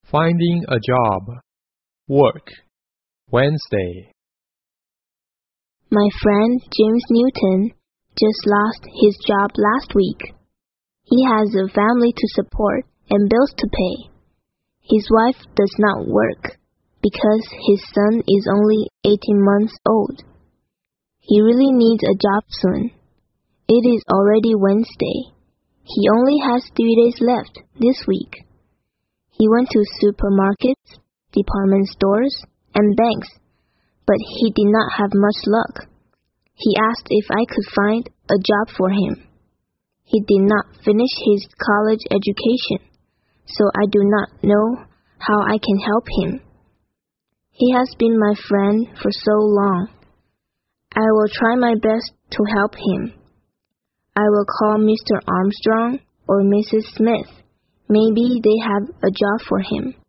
Finding a job. Work. Wednesday. My friend James Newton just lost his job last week. He has a family to support and bills to pay. His wife does not work because his son is only 18 months old. He really needs a job soon. It is already Wednesday. He only has 3 days left this week. He went to supermarkets, department stores, and banks, but he did not have much luck. He asked if I could find a job for him. He did not finish his college education, so I do not know how I can help him. He has been my friend for so long. I will try my best to help him. I will call Mr. Armstrong or Mrs. Smith. Maybe they have a job for him.